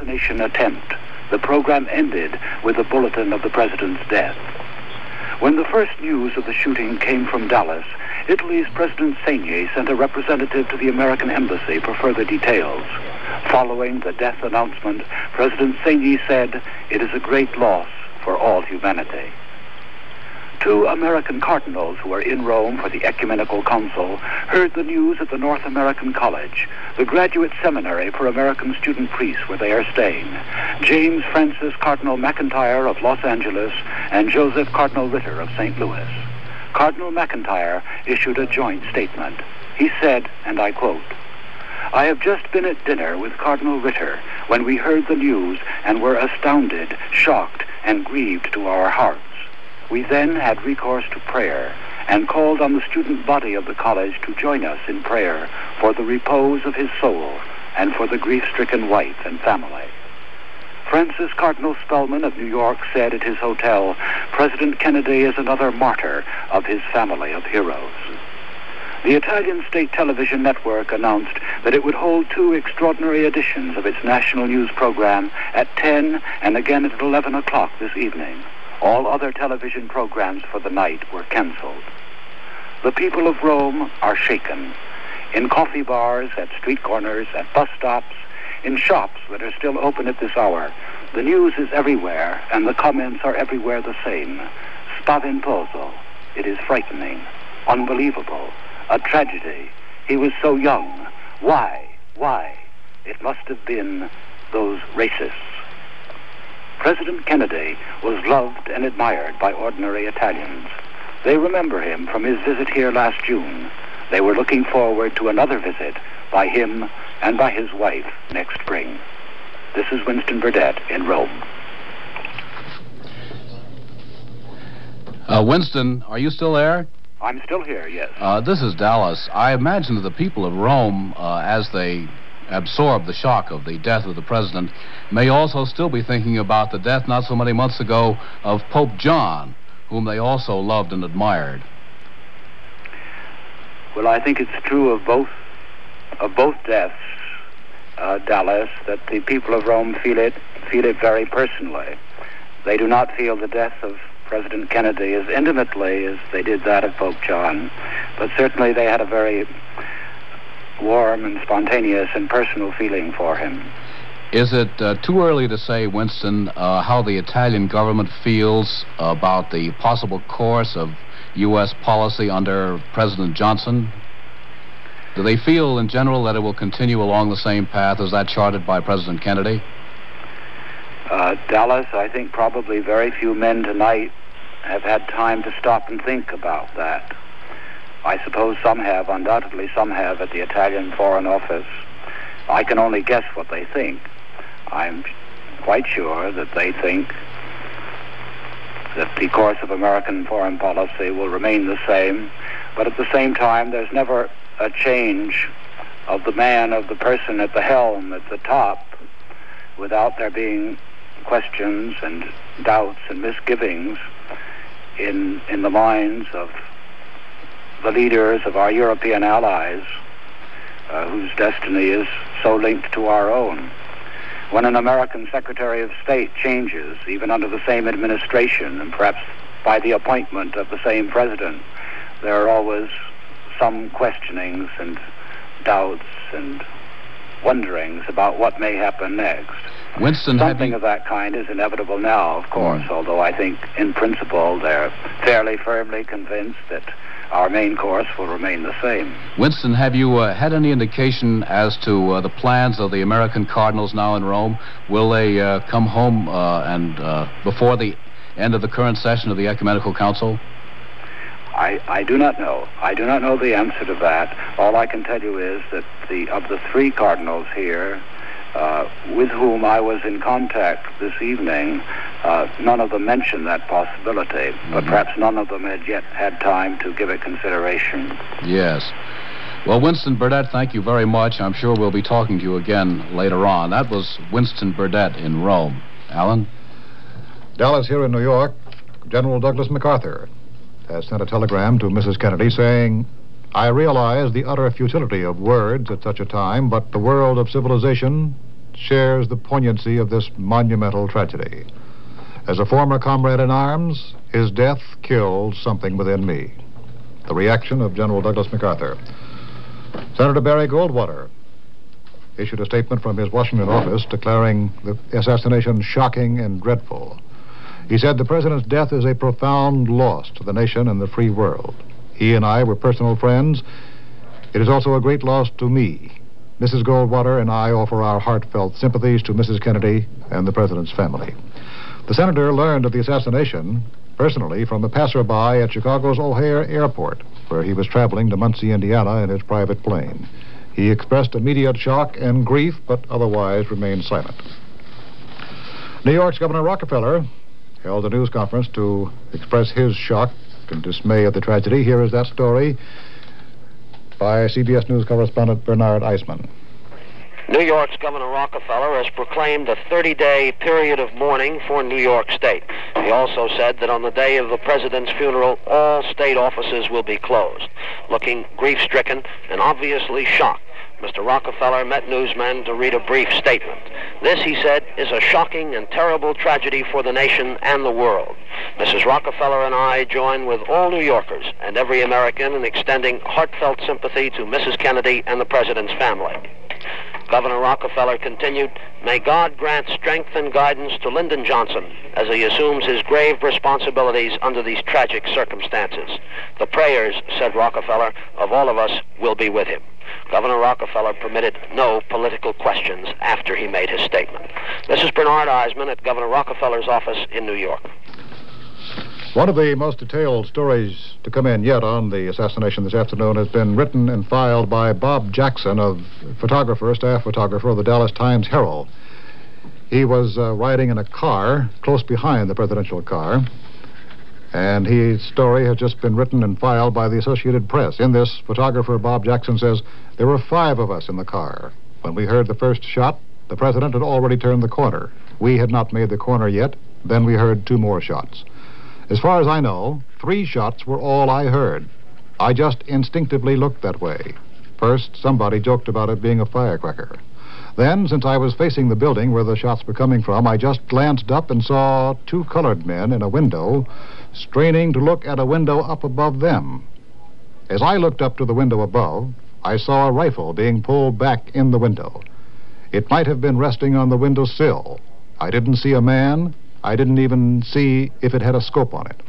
assassination attempt, the program ended with a bulletin of the president's death. When the first news of the shooting came from Dallas, Italy's President Segni sent a representative to the American embassy for further details. Following the death announcement, President Segni said, "It is a great loss for all humanity." Two American cardinals who were in Rome for the Ecumenical Council heard the news at the North American College, the graduate seminary for American student priests where they are staying. James Francis Cardinal McIntyre of Los Angeles and Joseph Cardinal Ritter of St. Louis. Cardinal McIntyre issued a joint statement. He said, and I quote, "I have just been at dinner with Cardinal Ritter when we heard the news and were astounded, shocked, and grieved to our hearts. We then had recourse to prayer and called on the student body of the college to join us in prayer for the repose of his soul and for the grief-stricken wife and family." Francis Cardinal Spellman of New York said at his hotel, "President Kennedy is another martyr of his family of heroes." The Italian state television network announced that it would hold two extraordinary editions of its national news program at 10 and again at 11 o'clock this evening. All other television programs for the night were canceled. The people of Rome are shaken. In coffee bars, at street corners, at bus stops, in shops that are still open at this hour, the news is everywhere, and the comments are everywhere the same. Spaventoso. It is frightening. Unbelievable. A tragedy. He was so young. Why? Why? It must have been those racists. President Kennedy was loved and admired by ordinary Italians. They remember him from his visit here last June. They were looking forward to another visit by him and by his wife next spring. This is Winston Burdett in Rome. Winston, are you still there? I'm still here, yes. This is Dallas. I imagine that the people of Rome, as they absorb the shock of the death of the president, may also still be thinking about the death not so many months ago of Pope John, whom they also loved and admired. Well, I think it's true of both deaths, Dallas, that the people of Rome feel it very personally. They do not feel the death of President Kennedy as intimately as they did that of Pope John, but certainly they had a very warm and spontaneous and personal feeling for him. Is it too early to say, Winston, how the Italian government feels about the possible course of U.S. policy under President Johnson? Do they feel in general that it will continue along the same path as that charted by President Kennedy? Dallas, I think probably very few men tonight have had time to stop and think about that. I suppose some have, undoubtedly some have at the Italian Foreign Office. I can only guess what they think. I'm quite sure that they think that the course of American foreign policy will remain the same, but at the same time there's never a change of the man, of the person at the helm, at the top, without there being questions and doubts and misgivings in the minds of the leaders of our European allies, whose destiny is so linked to our own. When an American Secretary of State changes, even under the same administration, and perhaps by the appointment of the same president, there are always some questionings and doubts and wonderings about what may happen next. Winston, something of that kind is inevitable now, of course, although I think in principle they're fairly firmly convinced that our main course will remain the same. Winston, have you had any indication as to the plans of the American Cardinals now in Rome? Will they come home and before the end of the current session of the Ecumenical Council? I do not know. I do not know the answer to that. All I can tell you is that of the three cardinals here, with whom I was in contact this evening, none of them mentioned that possibility, but perhaps none of them had yet had time to give it consideration. Yes. Well, Winston Burdett, thank you very much. I'm sure we'll be talking to you again later on. That was Winston Burdett in Rome. Alan? Dallas here in New York. General Douglas MacArthur has sent a telegram to Mrs. Kennedy saying, "I realize the utter futility of words at such a time, but the world of civilization shares the poignancy of this monumental tragedy. As a former comrade in arms, his death killed something within me. The reaction of General Douglas MacArthur. Senator Barry Goldwater issued a statement from his Washington office declaring the assassination shocking and dreadful. He said the president's death is a profound loss to the nation and the free world. He and I were personal friends. It is also a great loss to me. Mrs. Goldwater and I offer our heartfelt sympathies to Mrs. Kennedy and the president's family. The senator learned of the assassination personally from a passerby at Chicago's O'Hare Airport, where he was traveling to Muncie, Indiana in his private plane. He expressed immediate shock and grief, but otherwise remained silent. New York's Governor Rockefeller held a news conference to express his shock and dismay at the tragedy. Here is that story by CBS News correspondent Bernard Eisman. New York's Governor Rockefeller has proclaimed a 30-day period of mourning for New York State. He also said that on the day of the president's funeral, all state offices will be closed. Looking grief-stricken and obviously shocked, Mr. Rockefeller met newsmen to read a brief statement. This, he said, is a shocking and terrible tragedy for the nation and the world. Mrs. Rockefeller and I join with all New Yorkers and every American in extending heartfelt sympathy to Mrs. Kennedy and the president's family. Governor Rockefeller continued, "May God grant strength and guidance to Lyndon Johnson as he assumes his grave responsibilities under these tragic circumstances. The prayers," said Rockefeller, "of all of us will be with him." Governor Rockefeller permitted no political questions after he made his statement. This is Bernard Eisman at Governor Rockefeller's office in New York. One of the most detailed stories to come in yet on the assassination this afternoon has been written and filed by Bob Jackson, a photographer, staff photographer of the Dallas Times-Herald. He was riding in a car close behind the presidential car, and his story has just been written and filed by the Associated Press. In this, photographer Bob Jackson says, "There were 5 of us in the car. When we heard the first shot, the president had already turned the corner. We had not made the corner yet. Then we heard 2 more shots. As far as I know, 3 shots were all I heard. I just instinctively looked that way. First, somebody joked about it being a firecracker. Then, since I was facing the building where the shots were coming from, I just glanced up and saw 2 colored men in a window, straining to look at a window up above them. As I looked up to the window above, I saw a rifle being pulled back in the window. It might have been resting on the window sill. I didn't see a man. I didn't even see if it had a scope on it."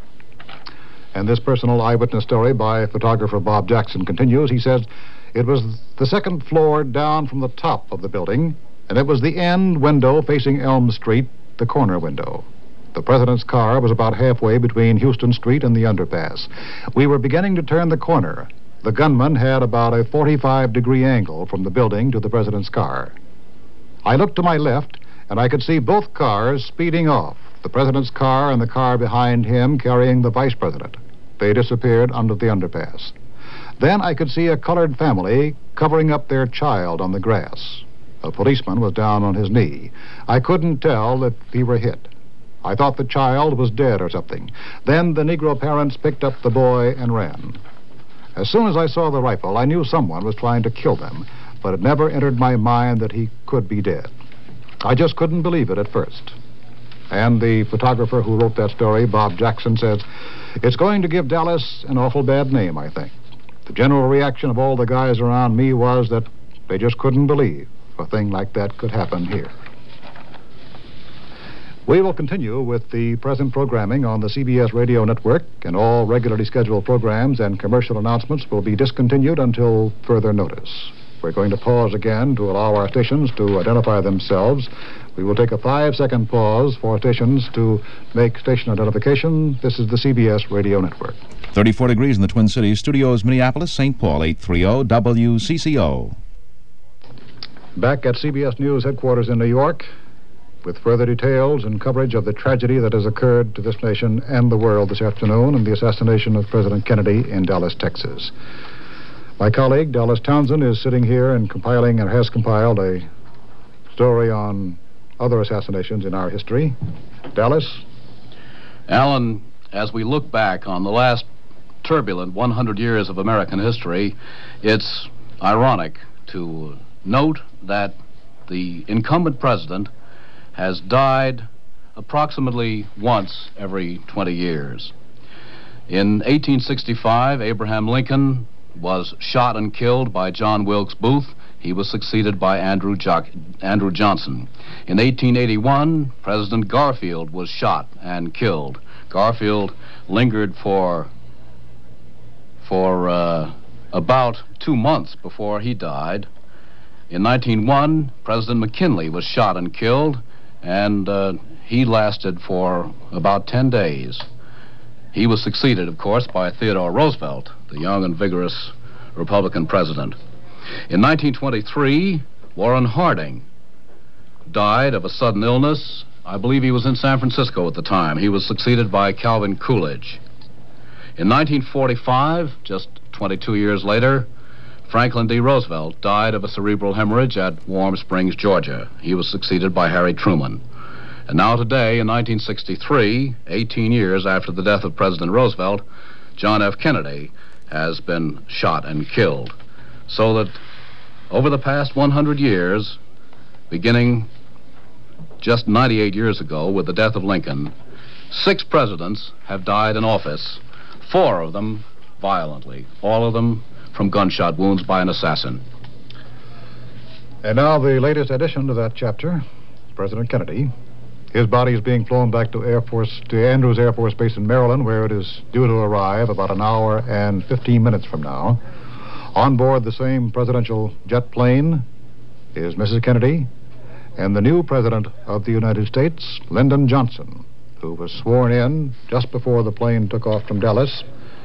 And this personal eyewitness story by photographer Bob Jackson continues. He says, "It was the 2nd floor down from the top of the building, and it was the end window facing Elm Street, the corner window. The president's car was about halfway between Houston Street and the underpass. We were beginning to turn the corner. The gunman had about a 45-degree angle from the building to the president's car. I looked to my left, and I could see both cars speeding off, the president's car and the car behind him carrying the vice president. They disappeared under the underpass. Then I could see a colored family covering up their child on the grass. A policeman was down on his knee. I couldn't tell if he were hit. I thought the child was dead or something. Then the Negro parents picked up the boy and ran. As soon as I saw the rifle, I knew someone was trying to kill them, but it never entered my mind that he could be dead. I just couldn't believe it at first." And the photographer who wrote that story, Bob Jackson, says, "It's going to give Dallas an awful bad name, I think. The general reaction of all the guys around me was that they just couldn't believe a thing like that could happen here." We will continue with the present programming on the CBS radio network, and all regularly scheduled programs and commercial announcements will be discontinued until further notice. We're going to pause again to allow our stations to identify themselves. We will take a 5-second pause for stations to make station identification. This is the CBS Radio Network. 34 degrees in the Twin Cities. Studios, Minneapolis, St. Paul, 830 WCCO. Back at CBS News headquarters in New York with further details and coverage of the tragedy that has occurred to this nation and the world this afternoon and the assassination of President Kennedy in Dallas, Texas. My colleague, Dallas Townsend, is sitting here and compiling and has compiled a story on other assassinations in our history. Dallas? Alan, as we look back on the last turbulent 100 years of American history, it's ironic to note that the incumbent president has died approximately once every 20 years. In 1865, Abraham Lincoln was shot and killed by John Wilkes Booth. He was succeeded by Andrew Johnson. In 1881, President Garfield was shot and killed. Garfield lingered for about 2 months before he died. In 1901, President McKinley was shot and killed, and he lasted for about 10 days. He was succeeded, of course, by Theodore Roosevelt, the young and vigorous Republican president. In 1923, Warren Harding died of a sudden illness. I believe he was in San Francisco at the time. He was succeeded by Calvin Coolidge. In 1945, just 22 years later, Franklin D. Roosevelt died of a cerebral hemorrhage at Warm Springs, Georgia. He was succeeded by Harry Truman. And now today, in 1963, 18 years after the death of President Roosevelt, John F. Kennedy has been shot and killed. So that over the past 100 years, beginning just 98 years ago with the death of Lincoln, 6 presidents have died in office, 4 of them violently, all of them from gunshot wounds by an assassin. And now the latest addition to that chapter, President Kennedy. His body is being flown back to Andrews Air Force Base in Maryland, where it is due to arrive about an hour and 15 minutes from now. On board the same presidential jet plane is Mrs. Kennedy and the new president of the United States, Lyndon Johnson, who was sworn in just before the plane took off from Dallas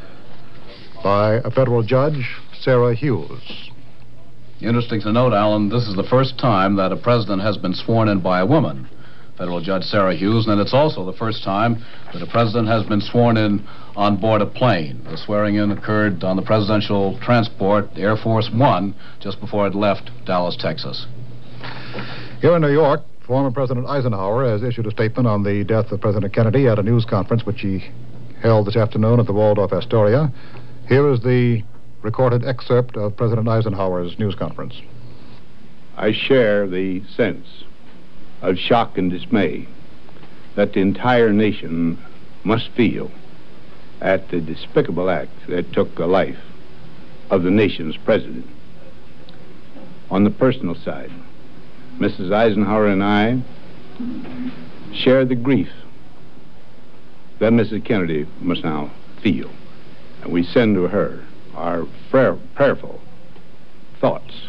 by a federal judge, Sarah Hughes. Interesting to note, Alan, this is the first time that a president has been sworn in by a woman, Federal Judge Sarah Hughes, and it's also the first time that a president has been sworn in on board a plane. The swearing-in occurred on the presidential transport Air Force One just before it left Dallas, Texas. Here in New York, former President Eisenhower has issued a statement on the death of President Kennedy at a news conference which he held this afternoon at the Waldorf Astoria. Here is the recorded excerpt of President Eisenhower's news conference. I share the sense of shock and dismay that the entire nation must feel at the despicable act that took the life of the nation's president. On the personal side, Mrs. Eisenhower and I share the grief that Mrs. Kennedy must now feel, and we send to her our prayerful thoughts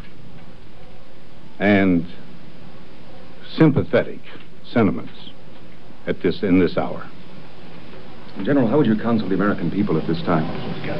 and sympathetic sentiments in this hour. General, how would you counsel the American people at this time?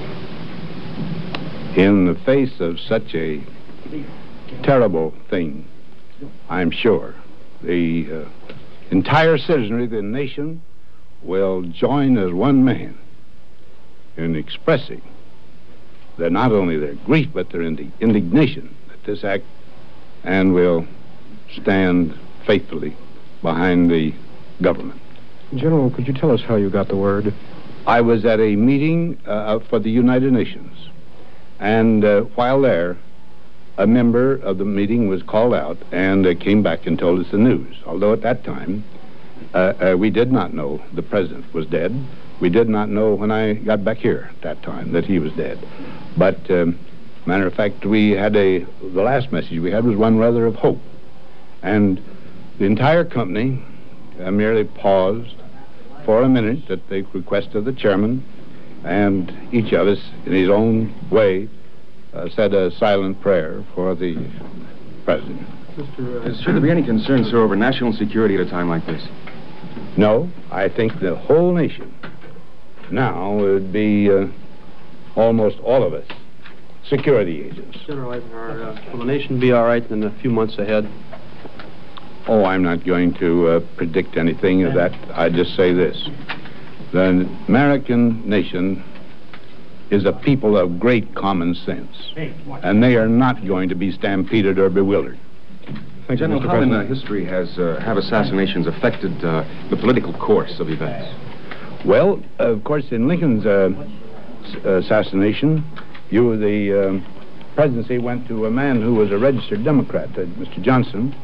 In the face of such a terrible thing, I'm sure the entire citizenry of the nation will join as one man in expressing not only their grief but their indignation at this act, and will stand faithfully behind the government. General, could you tell us how you got the word? I was at a meeting for the United Nations, and while there, a member of the meeting was called out and came back and told us the news. Although at that time, we did not know the president was dead. We did not know when I got back here at that time that he was dead. But, matter of fact, we had the last message we had was one rather of hope. And the entire company merely paused for a minute at the request of the chairman, and each of us, in his own way, said a silent prayer for the president. Should there be any concern, sir, over national security at a time like this? No, I think the whole nation now would be almost all of us security agents. General Eisenhower, will the nation be all right in a few months ahead? Oh, I'm not going to predict anything of that. I just say this. The American nation is a people of great common sense, and they are not going to be stampeded or bewildered. Thank you, General, how in history have assassinations affected the political course of events? Well, of course, in Lincoln's assassination, the presidency went to a man who was a registered Democrat, Mr. Johnson,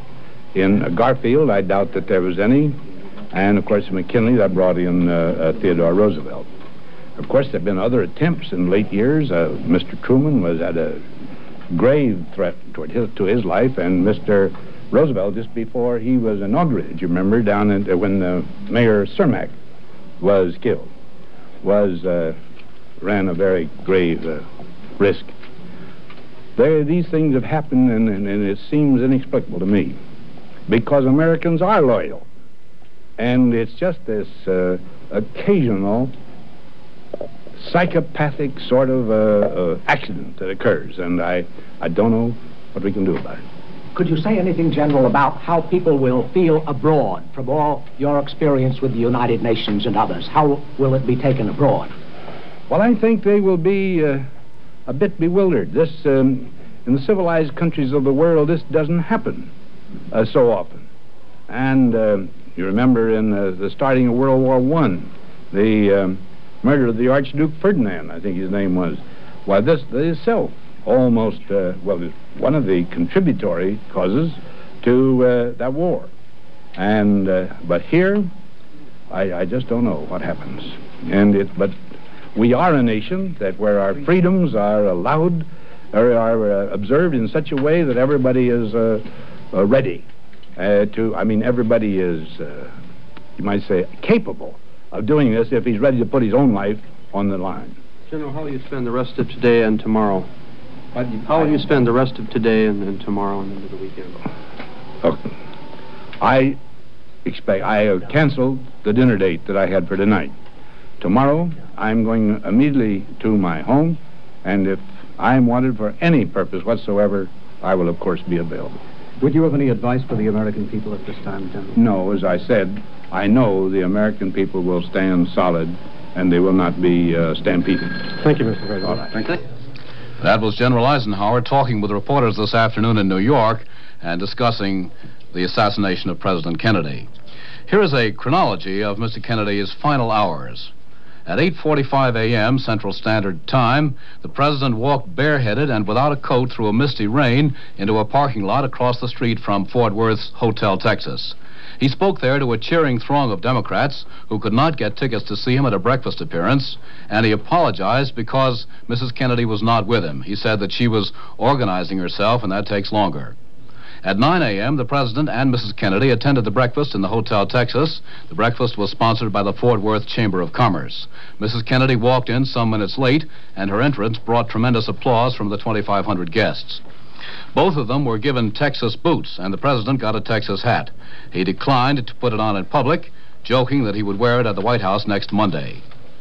In Garfield, I doubt that there was any. And, of course, in McKinley, that brought in Theodore Roosevelt. Of course, there have been other attempts in late years. Mr. Truman was at a grave threat to his life, and Mr. Roosevelt, just before he was inaugurated, you remember, down when Mayor Cermak was killed, ran a very grave risk. These things have happened, and it seems inexplicable to me, because Americans are loyal. And it's just this occasional psychopathic sort of accident that occurs, and I don't know what we can do about it. Could you say anything, General, about how people will feel abroad from all your experience with the United Nations and others? How will it be taken abroad? Well, I think they will be a bit bewildered. This, in the civilized countries of the world, this doesn't happen so often. And you remember in the starting of World War I, the murder of the Archduke Ferdinand, I think his name was. Well, this itself almost, is one of the contributory causes to that war. And, but here, I just don't know what happens. But we are a nation where our freedoms are allowed, or are observed in such a way that everybody is ready everybody is, you might say, capable of doing this if he's ready to put his own life on the line. General, how will you spend the rest of today and tomorrow? How will you spend the rest of today and tomorrow and into the weekend? Okay. I have canceled the dinner date that I had for tonight. Tomorrow, I'm going immediately to my home, and if I'm wanted for any purpose whatsoever, I will, of course, be available. Would you have any advice for the American people at this time, General? No, as I said, I know the American people will stand solid, and they will not be stampeded. Thank you, Mr. President. All right. Thank you. That was General Eisenhower talking with reporters this afternoon in New York and discussing the assassination of President Kennedy. Here is a chronology of Mr. Kennedy's final hours. At 8:45 a.m. Central Standard Time, the president walked bareheaded and without a coat through a misty rain into a parking lot across the street from Fort Worth's Hotel Texas. He spoke there to a cheering throng of Democrats who could not get tickets to see him at a breakfast appearance, and he apologized because Mrs. Kennedy was not with him. He said that she was organizing herself, and that takes longer. At 9 a.m., the president and Mrs. Kennedy attended the breakfast in the Hotel Texas. The breakfast was sponsored by the Fort Worth Chamber of Commerce. Mrs. Kennedy walked in some minutes late, and her entrance brought tremendous applause from the 2,500 guests. Both of them were given Texas boots, and the president got a Texas hat. He declined to put it on in public, joking that he would wear it at the White House next Monday.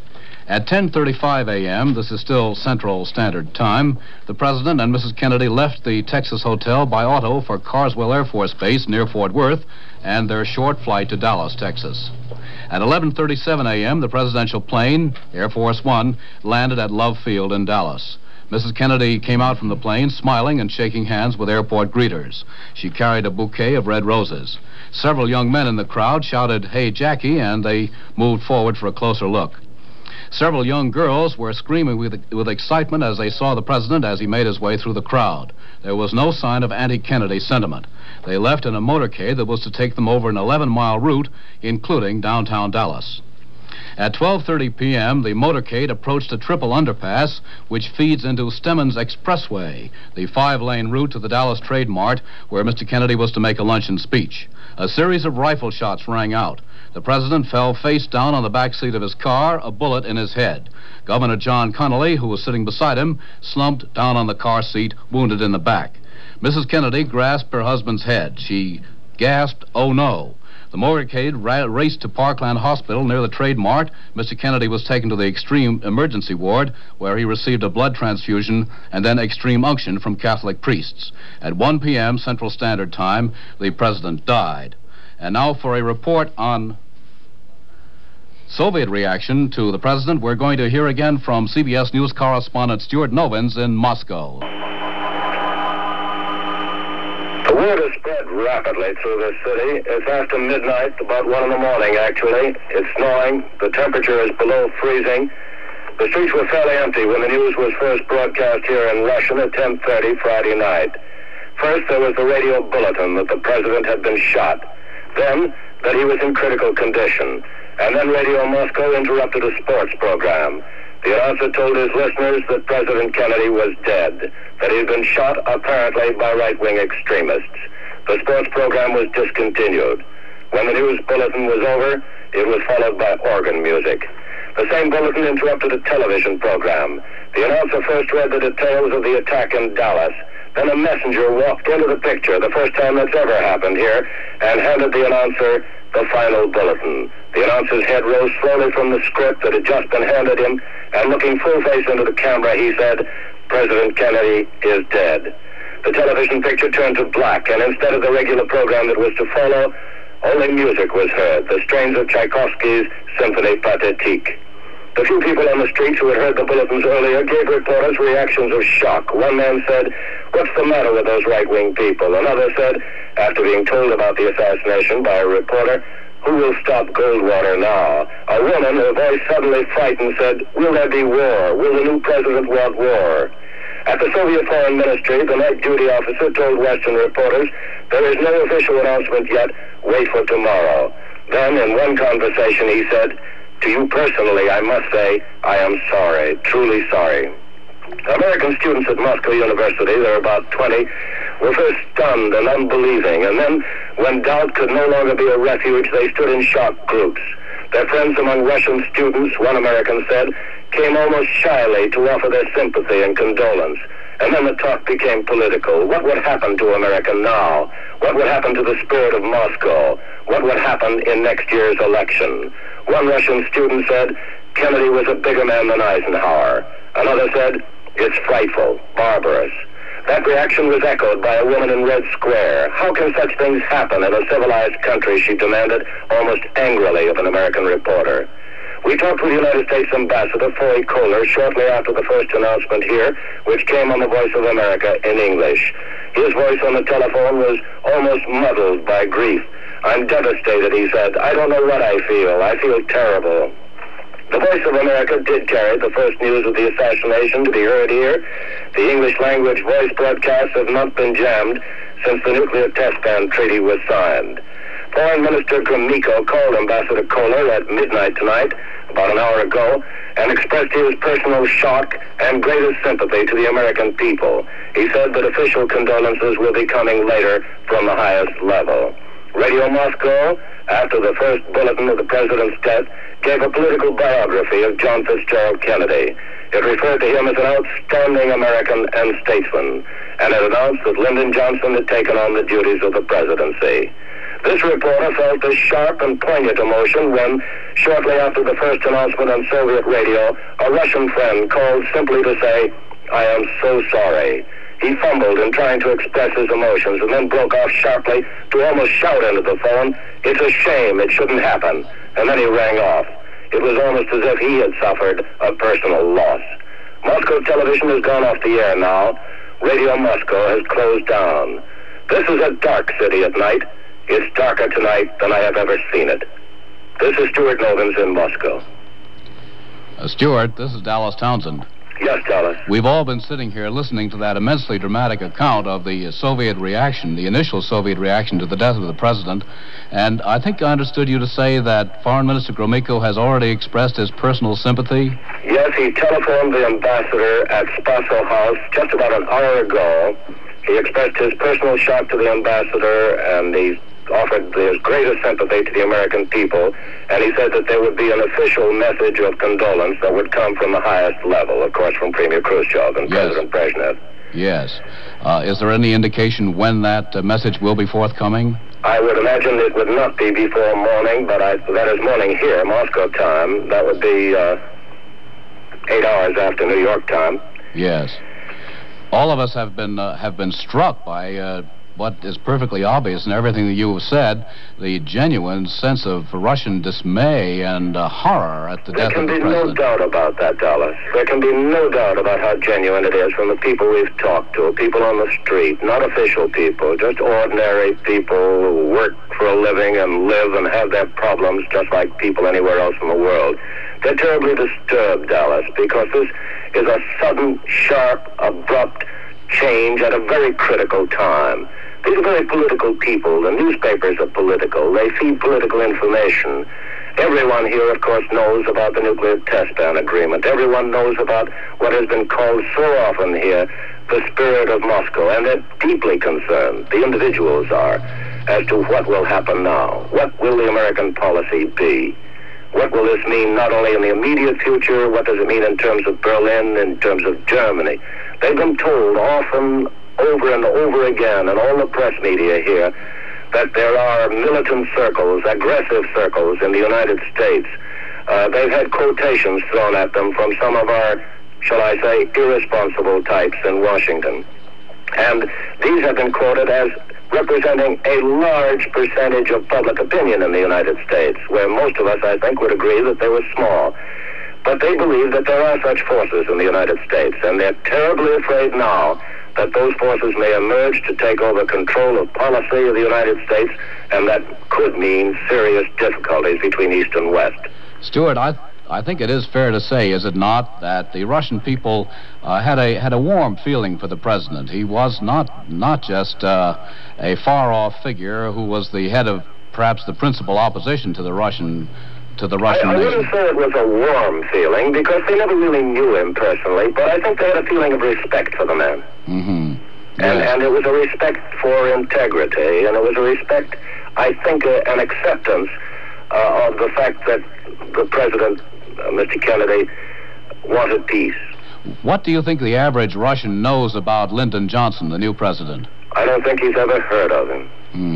At 10:35 a.m., this is still Central Standard Time, the president and Mrs. Kennedy left the Texas Hotel by auto for Carswell Air Force Base near Fort Worth and their short flight to Dallas, Texas. At 11:37 a.m., the presidential plane, Air Force One, landed at Love Field in Dallas. Mrs. Kennedy came out from the plane smiling and shaking hands with airport greeters. She carried a bouquet of red roses. Several young men in the crowd shouted, "Hey, Jackie," and they moved forward for a closer look. Several young girls were screaming with excitement as they saw the president as he made his way through the crowd. There was no sign of anti-Kennedy sentiment. They left in a motorcade that was to take them over an 11-mile route, including downtown Dallas. At 12:30 p.m., the motorcade approached a triple underpass which feeds into Stemmons Expressway, the 5-lane route to the Dallas Trade Mart where Mr. Kennedy was to make a luncheon speech. A series of rifle shots rang out. The president fell face down on the back seat of his car, a bullet in his head. Governor John Connally, who was sitting beside him, slumped down on the car seat, wounded in the back. Mrs. Kennedy grasped her husband's head. She gasped, "Oh, no." The motorcade raced to Parkland Hospital near the Trade Mart. Mr. Kennedy was taken to the extreme emergency ward, where he received a blood transfusion and then extreme unction from Catholic priests. At 1 p.m. Central Standard Time, the president died. And now for a report on Soviet reaction to the president, we're going to hear again from CBS News correspondent Stuart Novins in Moscow. The word has spread rapidly through this city. It's after midnight, about 1 in the morning, actually. It's snowing. The temperature is below freezing. The streets were fairly empty when the news was first broadcast here in Russian at 10:30 Friday night. First, there was the radio bulletin that the president had been shot. Then, that he was in critical condition. And then Radio Moscow interrupted a sports program. The announcer told his listeners that President Kennedy was dead, that he had been shot apparently by right-wing extremists. The sports program was discontinued. When the news bulletin was over, it was followed by organ music. The same bulletin interrupted a television program. The announcer first read the details of the attack in Dallas. Then a messenger walked into the picture, the first time that's ever happened here, and handed the announcer the final bulletin. The announcer's head rose slowly from the script that had just been handed him, and looking full face into the camera, he said, "President Kennedy is dead." The television picture turned to black, and instead of the regular program that was to follow, only music was heard, the strains of Tchaikovsky's Symphonie Pathétique. The few people on the streets who had heard the bulletins earlier gave reporters reactions of shock. One man said, "What's the matter with those right-wing people?" Another said, after being told about the assassination by a reporter, "Who will stop Goldwater now?" A woman, her voice suddenly frightened, said, "Will there be war? Will the new president want war?" At the Soviet Foreign Ministry, the night duty officer told Western reporters, "There is no official announcement yet. Wait for tomorrow." Then, in one conversation, he said, "To you personally, I must say, I am sorry, truly sorry." American students at Moscow University, there are about 20, were first stunned and unbelieving, and then, when doubt could no longer be a refuge, they stood in shock groups. Their friends among Russian students, one American said, came almost shyly to offer their sympathy and condolence. And then the talk became political. What would happen to America now? What would happen to the spirit of Moscow? What would happen in next year's election? One Russian student said, "Kennedy was a bigger man than Eisenhower." Another said, "It's frightful, barbarous." That reaction was echoed by a woman in Red Square. "How can such things happen in a civilized country?" she demanded, almost angrily, of an American reporter. We talked with United States Ambassador Foy Kohler shortly after the first announcement here, which came on the Voice of America in English. His voice on the telephone was almost muddled by grief. "I'm devastated," he said. "I don't know what I feel. I feel terrible." The Voice of America did carry the first news of the assassination to be heard here. The English-language voice broadcasts have not been jammed since the nuclear test ban treaty was signed. Foreign Minister Gromyko called Ambassador Kohler at midnight tonight, about an hour ago, and expressed his personal shock and greatest sympathy to the American people. He said that official condolences will be coming later from the highest level. Radio Moscow, after the first bulletin of the president's death, gave a political biography of John Fitzgerald Kennedy. It referred to him as an outstanding American and statesman, and it announced that Lyndon Johnson had taken on the duties of the presidency. This reporter felt a sharp and poignant emotion when, shortly after the first announcement on Soviet radio, a Russian friend called simply to say, "I am so sorry." He fumbled in trying to express his emotions and then broke off sharply to almost shout into the phone, "It's a shame, it shouldn't happen." And then he rang off. It was almost as if he had suffered a personal loss. Moscow television has gone off the air now. Radio Moscow has closed down. This is a dark city at night. It's darker tonight than I have ever seen it. This is Stuart Novins in Moscow. Stuart, this is Dallas Townsend. Yes, Dallas. We've all been sitting here listening to that immensely dramatic account of the Soviet reaction, the initial Soviet reaction to the death of the president. And I think I understood you to say that Foreign Minister Gromyko has already expressed his personal sympathy. Yes, he telephoned the ambassador at Spaso House just about an hour ago. He expressed his personal shock to the ambassador, and he offered his greatest sympathy to the American people, and he said that there would be an official message of condolence that would come from the highest level, of course, from Premier Khrushchev and President Brezhnev. Yes. Is there any indication when that message will be forthcoming? I would imagine it would not be before morning, but that is morning here, Moscow time. That would be 8 hours after New York time. Yes. All of us have been struck by what is perfectly obvious in everything that you have said, the genuine sense of Russian dismay and horror at the death of the president. There can be no doubt about that, Dallas. There can be no doubt about how genuine it is from the people we've talked to, people on the street, not official people, just ordinary people who work for a living and live and have their problems just like people anywhere else in the world. They're terribly disturbed, Dallas, because this is a sudden, sharp, abrupt change at a very critical time. These are very political people. The newspapers are political. They feed political information. Everyone here, of course, knows about the nuclear test ban agreement. Everyone knows about what has been called so often here the spirit of Moscow, and they're deeply concerned, the individuals are, as to what will happen now. What will the American policy be? What will this mean not only in the immediate future, what does it mean in terms of Berlin, in terms of Germany? They've been told often, over and over again, in all the press media here, that there are militant circles, aggressive circles in the United States. They've had quotations thrown at them from some of our, shall I say, irresponsible types in Washington. And these have been quoted as representing a large percentage of public opinion in the United States, where most of us, I think, would agree that they were small. But they believe that there are such forces in the United States, and they're terribly afraid now that those forces may emerge to take over control of policy of the United States, and that could mean serious difficulties between East and West. Stuart, I think it is fair to say, is it not, that the Russian people had a warm feeling for the president. He was not just a far-off figure who was the head of perhaps the principal opposition to the Russian nation. I wouldn't say it was a warm feeling, because they never really knew him personally, but I think they had a feeling of respect for the man. Mm-hmm. Yes. And it was a respect for integrity, and it was a respect, I think, an acceptance of the fact that the president, Mr. Kennedy, wanted peace. What do you think the average Russian knows about Lyndon Johnson, the new president? I don't think he's ever heard of him.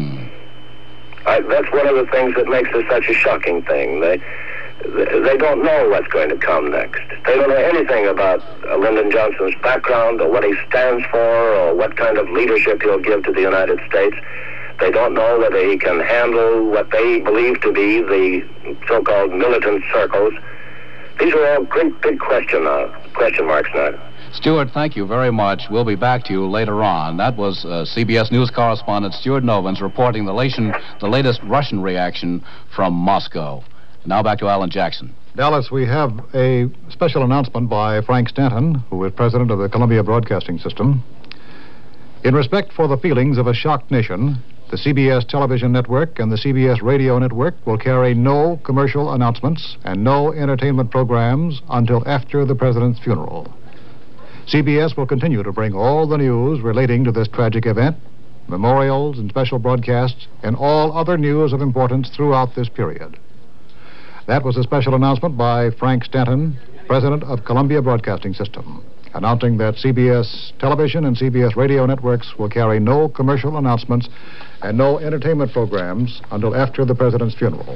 That's one of the things that makes it such a shocking thing. They don't know what's going to come next. They don't know anything about Lyndon Johnson's background, or what he stands for, or what kind of leadership he'll give to the United States. They don't know whether he can handle what they believe to be the so-called militant circles. These are all great big question marks now. Stuart, thank you very much. We'll be back to you later on. That was CBS News correspondent Stuart Novins reporting the latest Russian reaction from Moscow. Now back to Alan Jackson. Dallas, we have a special announcement by Frank Stanton, who is president of the Columbia Broadcasting System. In respect for the feelings of a shocked nation, the CBS television network and the CBS radio network will carry no commercial announcements and no entertainment programs until after the president's funeral. CBS will continue to bring all the news relating to this tragic event, memorials and special broadcasts, and all other news of importance throughout this period. That was a special announcement by Frank Stanton, president of Columbia Broadcasting System, announcing that CBS television and CBS radio networks will carry no commercial announcements and no entertainment programs until after the president's funeral.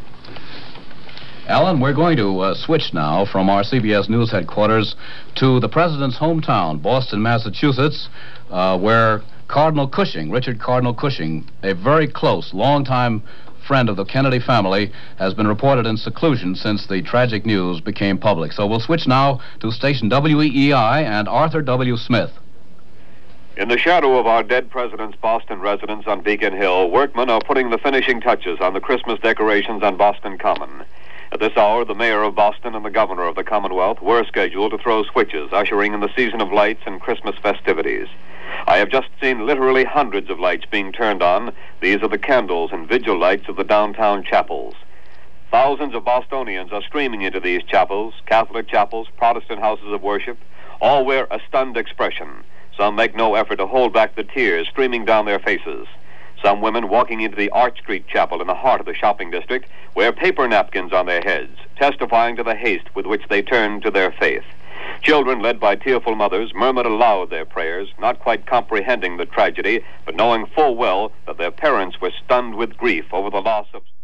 Alan, we're going to switch now from our CBS News headquarters to the president's hometown, Boston, Massachusetts, where Richard Cardinal Cushing, a very close, longtime friend of the Kennedy family, has been reported in seclusion since the tragic news became public. So we'll switch now to station WEEI and Arthur W. Smith. In the shadow of our dead president's Boston residence on Beacon Hill, workmen are putting the finishing touches on the Christmas decorations on Boston Common. At this hour, the mayor of Boston and the governor of the Commonwealth were scheduled to throw switches, ushering in the season of lights and Christmas festivities. I have just seen literally hundreds of lights being turned on. These are the candles and vigil lights of the downtown chapels. Thousands of Bostonians are streaming into these chapels, Catholic chapels, Protestant houses of worship. All wear a stunned expression. Some make no effort to hold back the tears streaming down their faces. Some women walking into the Arch Street Chapel in the heart of the shopping district wear paper napkins on their heads, testifying to the haste with which they turn to their faith. Children, led by tearful mothers, murmured aloud their prayers, not quite comprehending the tragedy, but knowing full well that their parents were stunned with grief over the loss of...